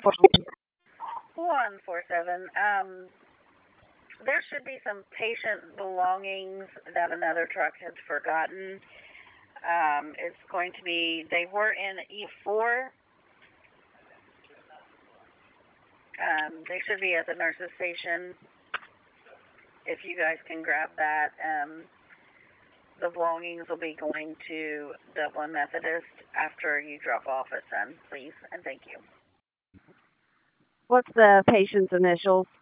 147. There should be some patient belongings that another truck has forgotten. It's going to be, they were in E4. They should be at the nurse's station. If you guys can grab that, the belongings will be going to Dublin Methodist after you drop off at Sun, please, and thank you. What's the patient's initials?